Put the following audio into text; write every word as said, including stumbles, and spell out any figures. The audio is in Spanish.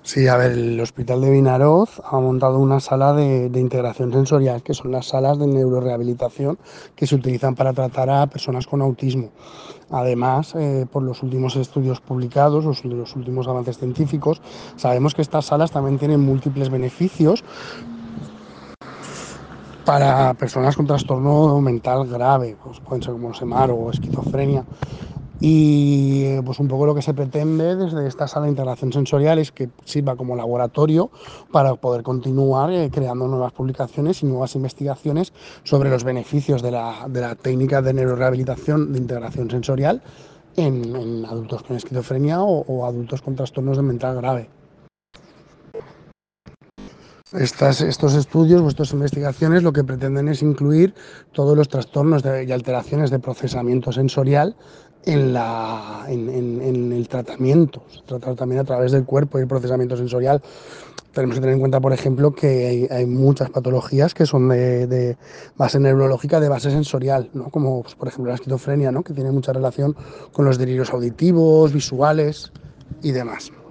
Sí, a ver, el Hospital de Vinaroz ha montado una sala de, de integración sensorial, que son las salas de neurorehabilitación que se utilizan para tratar a personas con autismo. Además, eh, por los últimos estudios publicados, los, los últimos avances científicos, sabemos que estas salas también tienen múltiples beneficios para personas con trastorno mental grave, pues pueden ser como SEMAR o esquizofrenia. Y pues un poco lo que se pretende desde esta sala de integración sensorial es que sirva como laboratorio para poder continuar eh, creando nuevas publicaciones y nuevas investigaciones sobre los beneficios de la, de la técnica de neurorehabilitación de integración sensorial en, en adultos con esquizofrenia o, o adultos con trastornos de mental grave. Estas, estos estudios o estas investigaciones lo que pretenden es incluir todos los trastornos de, y alteraciones de procesamiento sensorial en, la, en, en, en el tratamiento, tratar también a través del cuerpo y el procesamiento sensorial. Tenemos que tener en cuenta, por ejemplo, que hay, hay muchas patologías que son de, de, base neurológica, de base sensorial, ¿no? Como pues, por ejemplo la esquizofrenia, ¿no? Que tiene mucha relación con los delirios auditivos, visuales y demás.